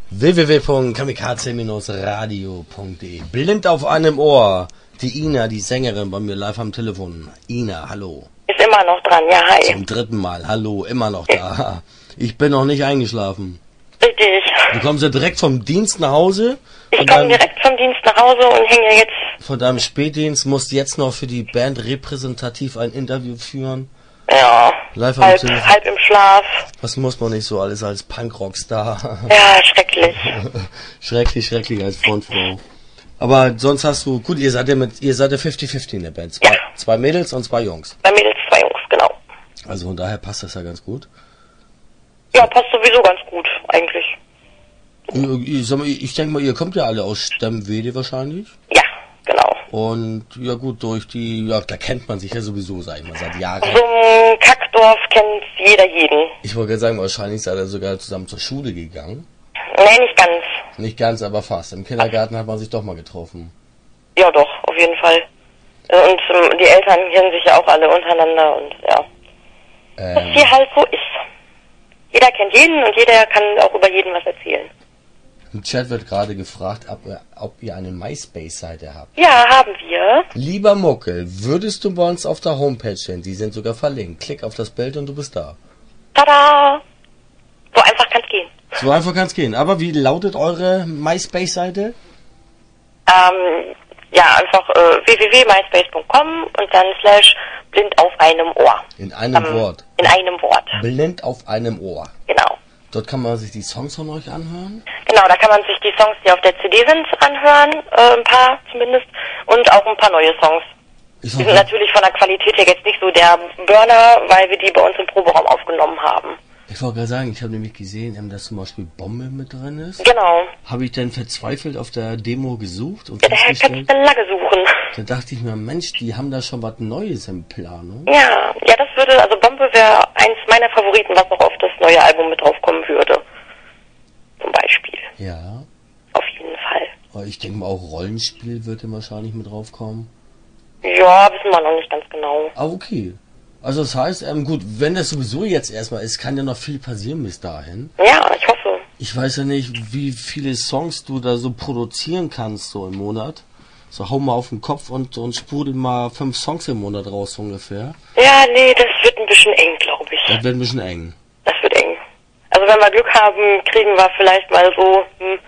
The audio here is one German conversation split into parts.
www.kamikaze-radio.de. Blind auf einem Ohr. Die Ina, die Sängerin, bei mir live am Telefon. Ina, hallo. Ist immer noch dran, ja, hi. Zum 3. Mal, hallo, immer noch da. Ich bin noch nicht eingeschlafen. Richtig. Du kommst ja direkt vom Dienst nach Hause. Ich komme direkt vom Dienst nach Hause und hänge jetzt... Von deinem Spätdienst musst jetzt noch für die Band repräsentativ ein Interview führen. Ja, Live am halb Telefon. im Schlaf. Was muss man nicht so alles als Punkrockstar? Ja, schrecklich. schrecklich als Frontfrau. Aber sonst hast du, gut, ihr seid ja 50-50 in der Band. Zwei Mädels und 2 Jungs. 2 Mädels, 2 Jungs, genau. Also von daher passt das ja ganz gut. Ja, passt sowieso ganz gut, eigentlich. Ich denke mal, ihr kommt ja alle aus Stemwede wahrscheinlich. Ja, genau. Und ja gut, durch die, ja, da kennt man sich ja sowieso, sag ich mal, seit Jahren. So ein Kackdorf kennt jeder jeden. Ich wollte gerade sagen, wahrscheinlich seid ihr sogar zusammen zur Schule gegangen. Nee, nicht ganz. Nicht ganz, aber fast. Im Kindergarten hat man sich doch mal getroffen. Ja doch, auf jeden Fall. Und die Eltern kennen sich ja auch alle untereinander und ja. Was hier halt so ist. Jeder kennt jeden und jeder kann auch über jeden was erzählen. Im Chat wird gerade gefragt, ob ihr eine MySpace-Seite habt. Ja, haben wir. Lieber Muckel, würdest du bei uns auf der Homepage stehen? Die sind sogar verlinkt. Klick auf das Bild und du bist da. Tada! So einfach kann's gehen. So einfach kann's gehen. Aber wie lautet eure MySpace-Seite? Ja, einfach www.myspace.com und dann / blind auf einem Ohr. In einem Wort. In einem Wort. Blind auf einem Ohr. Genau. Dort kann man sich die Songs von euch anhören? Genau, da kann man sich die Songs, die auf der CD sind, anhören, ein paar zumindest, und auch ein paar neue Songs. Die sind natürlich von der Qualität her jetzt nicht so der Burner, weil wir die bei uns im Proberaum aufgenommen haben. Ich wollte gerade sagen, ich habe nämlich gesehen, dass zum Beispiel Bombe mit drin ist. Genau. Habe ich dann verzweifelt auf der Demo gesucht und Ja, daher kannst du dann lange suchen. Da dachte ich mir, Mensch, die haben da schon was Neues in Planung. Ja, das würde, also Bombe wäre eins meiner Favoriten, was noch auf das neue Album mit draufkommen würde. Zum Beispiel. Ja. Auf jeden Fall. Aber ich denke mal, auch Rollenspiel wird dann wahrscheinlich mit draufkommen. Ja, wissen wir noch nicht ganz genau. Ah, okay. Also das heißt, gut, wenn das sowieso jetzt erstmal ist, kann ja noch viel passieren bis dahin. Ja, ich hoffe. Ich weiß ja nicht, wie viele Songs du da so produzieren kannst, so im Monat. So, hau mal auf den Kopf und sprudel mal 5 Songs im Monat raus ungefähr. Ja, nee, das wird ein bisschen eng, glaube ich. Das wird ein bisschen eng. Das wird eng. Also wenn wir Glück haben, kriegen wir vielleicht mal so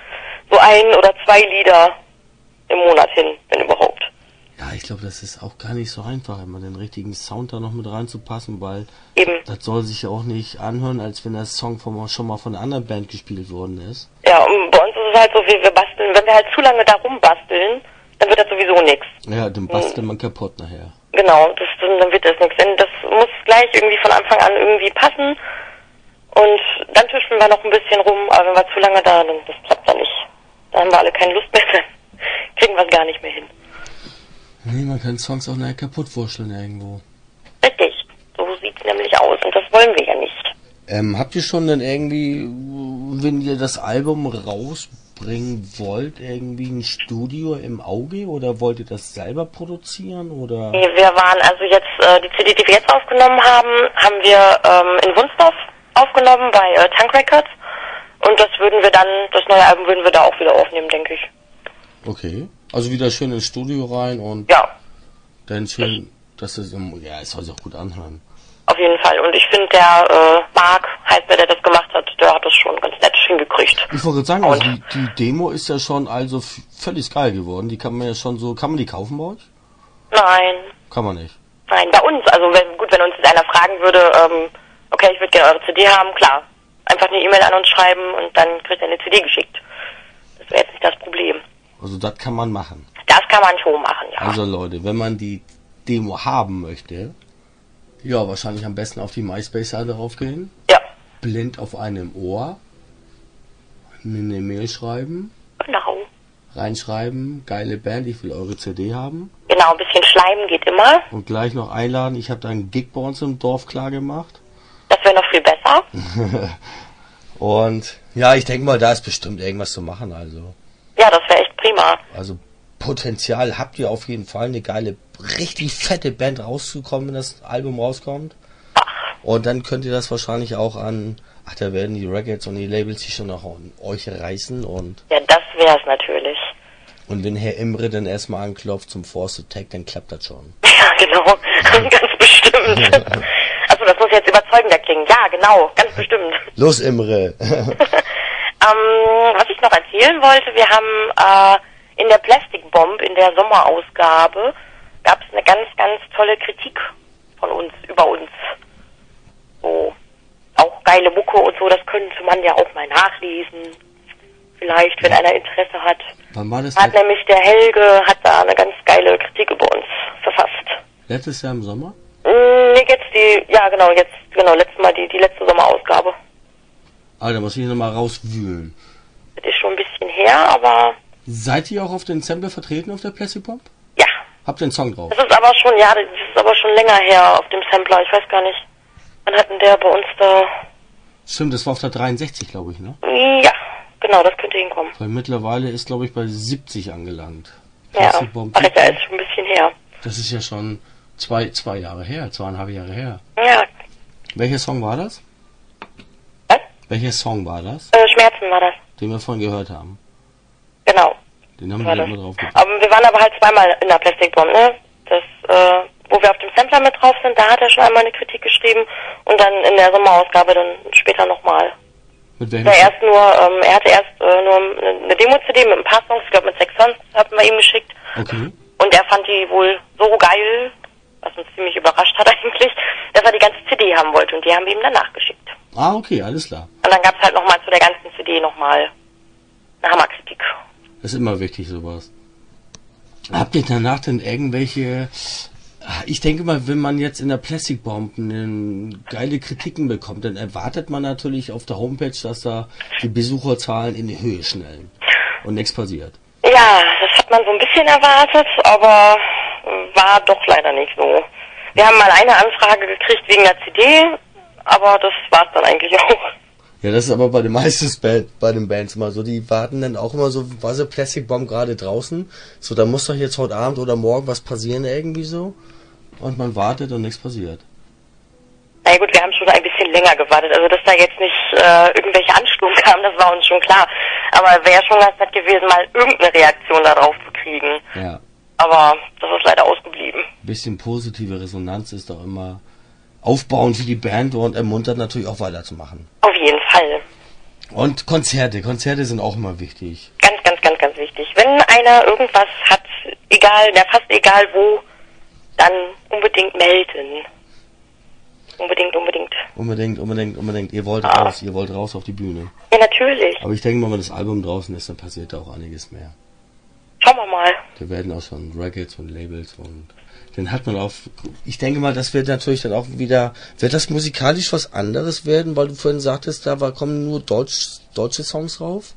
1 oder 2 Lieder im Monat hin, wenn überhaupt. Ja, ich glaube, das ist auch gar nicht so einfach, immer den richtigen Sound da noch mit reinzupassen, weil eben, das soll sich ja auch nicht anhören, als wenn der Song schon mal von einer anderen Band gespielt worden ist. Ja, und bei uns ist es halt so, wie wir basteln. Wenn wir halt zu lange da rumbasteln, dann wird das sowieso nichts. Ja, dann bastelt man kaputt nachher. Genau, dann wird das nichts. Denn das muss gleich irgendwie von Anfang an irgendwie passen. Und dann tüfteln wir noch ein bisschen rum, aber wenn wir zu lange da, dann das klappt dann nicht. Da haben wir alle keine Lust mehr, dann kriegen wir es gar nicht mehr hin. Nee, man kann Songs auch nachher kaputt vorstellen irgendwo. Richtig, so sieht's nämlich aus und das wollen wir ja nicht. Habt ihr schon dann irgendwie, wenn ihr das Album rausbringen wollt, irgendwie ein Studio im Auge oder wollt ihr das selber produzieren oder? Nee, wir waren also jetzt, die CD, die wir jetzt aufgenommen haben, haben wir in Wunsdorf aufgenommen bei Tank Records und das neue Album würden wir da auch wieder aufnehmen, denke ich. Okay, also wieder schön ins Studio rein und ja, dann schön, dass es es soll sich auch gut anhören. Auf jeden Fall. Und ich finde, der Marc, heißt der das gemacht hat, der hat das schon ganz nett hingekriegt. Ich wollte sagen, also die Demo ist ja schon also völlig geil geworden. Die kann man ja schon so, kann man die kaufen bei euch? Nein. Kann man nicht? Nein, bei uns. Also wenn uns jetzt einer fragen würde, okay, ich würde gerne eure CD haben, klar. Einfach eine E-Mail an uns schreiben und dann kriegt er eine CD geschickt. Das wäre jetzt nicht das Problem. Also das kann man machen? Das kann man schon machen, ja. Also Leute, wenn man die Demo haben möchte, ja, wahrscheinlich am besten auf die MySpace-Seite raufgehen. Ja. Blind auf einem Ohr. Eine Mail schreiben. Genau. Reinschreiben, geile Band, ich will eure CD haben. Genau, ein bisschen Schleimen geht immer. Und gleich noch einladen, ich habe da einen Gig bei uns im Dorf klar gemacht. Das wäre noch viel besser. Und ja, ich denke mal, da ist bestimmt irgendwas zu machen, also. Ja, das wäre echt prima. Also Potenzial habt ihr auf jeden Fall, eine geile, richtig fette Band rauszukommen, wenn das Album rauskommt. Und dann könnt ihr das wahrscheinlich auch an Ach, da werden die Records und die Labels sich schon nach euch reißen und... Ja, das wär's natürlich. Und wenn Herr Imre dann erstmal anklopft zum Force Attack, dann klappt das schon. Ja, genau. Ganz bestimmt. Also das muss jetzt überzeugender klingen. Ja, genau. Ganz bestimmt. Los, Imre. Was ich noch erzählen wollte, wir haben in der Plastic Bomb, in der Sommerausgabe, gab es eine ganz, ganz tolle Kritik von uns, über uns. So, auch geile Mucke und so, das könnte man ja auch mal nachlesen. Vielleicht, wenn einer Interesse hat. Wann war das? Hat nämlich der Helge, hat da eine ganz geile Kritik über uns verfasst. Letztes Jahr im Sommer? Nee, letztes Mal die letzte Sommerausgabe. Ah, da muss ich nochmal rauswühlen. Das ist schon ein bisschen her, aber... Seid ihr auch auf den Sampler vertreten auf der Plastic Bomb? Ja. Habt ihr einen Song drauf? Das ist aber schon länger her auf dem Sampler, ich weiß gar nicht. Wann hat denn der bei uns da... Stimmt, das war auf der 63, glaube ich, ne? Ja, genau, das könnte hinkommen. Weil mittlerweile ist, glaube ich, bei 70 angelangt. Ja, Plastic Bomb. ach ja, ist schon ein bisschen her. Das ist ja schon zwei Jahre her, 2,5 Jahre her. Ja. Welcher Song war das? Was? Welcher Song war das? Schmerzen war das. Den wir vorhin gehört haben. Genau. Den haben War wir das. immer drauf getan. Aber wir waren aber halt zweimal in der Plastic Bomb, ne? Das, wo wir auf dem Sampler mit drauf sind, da hat er schon einmal eine Kritik geschrieben und dann in der Sommerausgabe dann später nochmal. Mit welchem? Er hatte erst nur eine Demo-CD mit ein paar Songs, ich glaube mit 6 Songs, hatten wir ihm geschickt. Okay. Und er fand die wohl so geil, was uns ziemlich überrascht hat eigentlich, dass er die ganze CD haben wollte und die haben wir ihm dann nachgeschickt. Ah, okay, alles klar. Und dann gab's halt nochmal zu der ganzen CD nochmal eine Hammerkritik. Das ist immer wichtig, sowas. Habt ihr danach denn irgendwelche... Ich denke mal, wenn man jetzt in der Plastic Bomb geile Kritiken bekommt, dann erwartet man natürlich auf der Homepage, dass da die Besucherzahlen in die Höhe schnellen und nichts passiert. Ja, das hat man so ein bisschen erwartet, aber war doch leider nicht so. Wir haben mal eine Anfrage gekriegt wegen der CD, aber das war's dann eigentlich auch. Ja, das ist aber bei den meisten bei den Bands immer so. Die warten dann auch immer so, war so Plastic Bomb gerade draußen? So, da muss doch jetzt heute Abend oder morgen was passieren irgendwie so. Und man wartet und nichts passiert. Na ja, gut, wir haben schon ein bisschen länger gewartet. Also, dass da jetzt nicht irgendwelche Ansturm kamen, das war uns schon klar. Aber wäre schon ganz nett gewesen, mal irgendeine Reaktion darauf zu kriegen. Ja. Aber das ist leider ausgeblieben. Bisschen positive Resonanz ist doch immer aufbauend für die Band und ermuntert natürlich auch weiterzumachen. Auf jeden Fall. Und Konzerte sind auch immer wichtig. Ganz, ganz, ganz, ganz wichtig. Wenn einer irgendwas hat, fast egal wo, dann unbedingt melden. Unbedingt. Ihr wollt raus auf die Bühne. Ja, natürlich. Aber ich denke mal, wenn das Album draußen ist, dann passiert da auch einiges mehr. Schauen wir mal. Da werden auch schon Records und Labels und dann hat man auch, ich denke mal, das wird natürlich dann auch wieder, wird das musikalisch was anderes werden, weil du vorhin sagtest, kommen nur deutsche Songs drauf?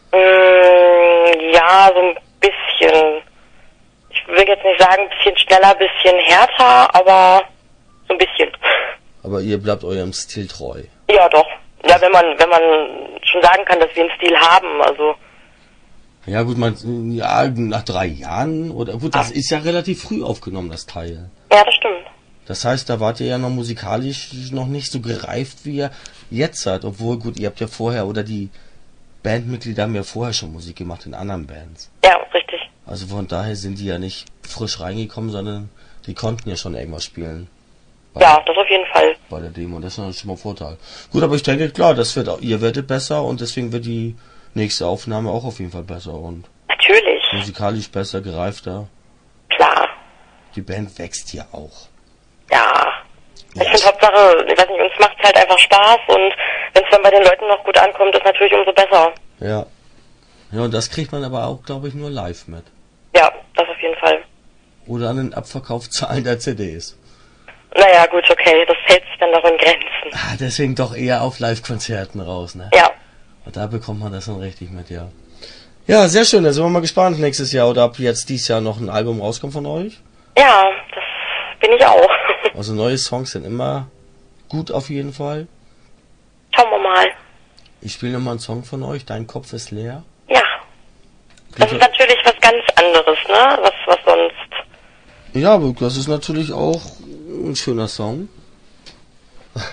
Ja, so ein bisschen. Ich will jetzt nicht sagen, ein bisschen schneller, ein bisschen härter, aber so ein bisschen. Aber ihr bleibt eurem Stil treu. Ja, doch. Ja, wenn man schon sagen kann, dass wir einen Stil haben, also. Ja gut, nach 3 Jahren, oder gut, das ist ja relativ früh aufgenommen, das Teil. Ja, das stimmt. Das heißt, da wart ihr ja noch musikalisch noch nicht so gereift, wie ihr jetzt seid. Obwohl, gut, ihr habt ja vorher, oder die Bandmitglieder haben ja vorher schon Musik gemacht in anderen Bands. Ja, richtig. Also von daher sind die ja nicht frisch reingekommen, sondern die konnten ja schon irgendwas spielen. Ja, das auf jeden Fall. Bei der Demo, das ist natürlich schon mal ein Vorteil. Gut, aber ich denke, klar, ihr werdet besser und deswegen wird die nächste Aufnahme auch auf jeden Fall besser und natürlich. Musikalisch besser, gereifter. Klar. Die Band wächst ja auch. Ja. Ich finde Hauptsache, ich weiß nicht, uns macht halt einfach Spaß und wenn es dann bei den Leuten noch gut ankommt, ist natürlich umso besser. Ja. Ja, und das kriegt man aber auch, glaube ich, nur live mit. Ja, das auf jeden Fall. Oder an den Abverkaufszahlen der CDs. Naja, gut, okay, das hält sich dann noch in Grenzen. Deswegen doch eher auf Live-Konzerten raus, ne? Ja. Und da bekommt man das dann richtig mit, ja. Ja, sehr schön, da sind wir mal gespannt nächstes Jahr oder ob jetzt dieses Jahr noch ein Album rauskommt von euch. Ja, das bin ich auch. Also neue Songs sind immer gut auf jeden Fall. Schauen wir mal. Ich spiele nochmal einen Song von euch, Dein Kopf ist leer. Ja. Das ist natürlich was ganz anderes, ne? Was sonst. Ja, aber das ist natürlich auch ein schöner Song.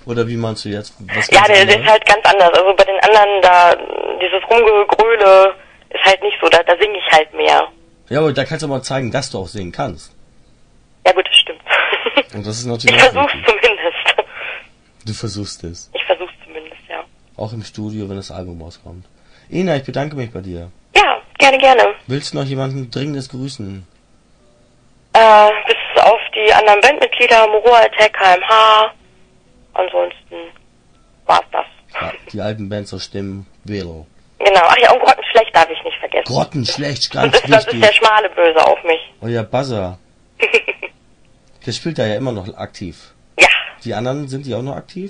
Oder wie meinst du jetzt? Was Ja, der ist halt ganz anders. Also bei den anderen, da, dieses Rumgegröle ist halt nicht so, da singe ich halt mehr. Ja, aber da kannst du mal zeigen, dass du auch singen kannst. Ja gut, das stimmt. Und das ist natürlich Ich auch versuch's wichtig. zumindest. Du versuchst es. Ich versuch's zumindest, ja. Auch im Studio, wenn das Album rauskommt. Ina, ich bedanke mich bei dir. Ja, gerne, gerne. Willst du noch jemanden dringendes grüßen? Bis auf die anderen Bandmitglieder, Moroa Attack, KMH. Ansonsten war's das. Ja, die alten Bands aus Stimmen, Velo. Genau. Ach ja, und Grottenschlecht darf ich nicht vergessen. Grottenschlecht, Das ganz ist der wichtig. schmale Böse auf mich. Euer Buzzer. Der spielt da ja immer noch aktiv. Ja. Die anderen, sind die auch noch aktiv?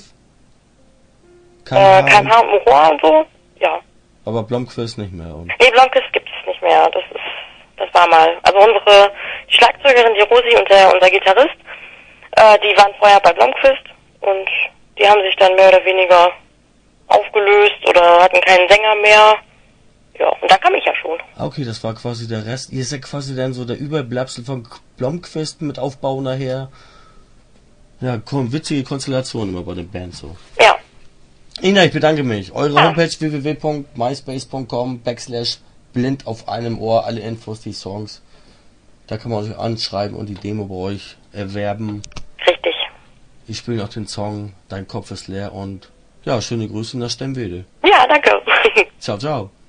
KMH und Moroa und so? Ja. Aber Blomqvist nicht mehr. Und Nee, Blomqvist gibt es nicht mehr. Das war mal. Also die Schlagzeugerin, die Rosi und unser Gitarrist, die waren vorher bei Blomqvist und die haben sich dann mehr oder weniger aufgelöst oder hatten keinen Sänger mehr. Ja, und da kam ich ja schon. okay, das war quasi der Rest. Ihr seid quasi dann so der Überbleibsel von Blomqvist mit Aufbau nachher. Ja, witzige Konstellation immer bei den Bands so. Ja. Ina, ich bedanke mich. Eure Homepage www.myspace.com/blind auf einem Ohr, alle Infos, die Songs. Da kann man euch anschreiben und die Demo bei euch erwerben. Richtig. Ich spiele noch den Song Dein Kopf ist leer und ja, schöne Grüße nach Stemwede. Ja, danke. Ciao, ciao.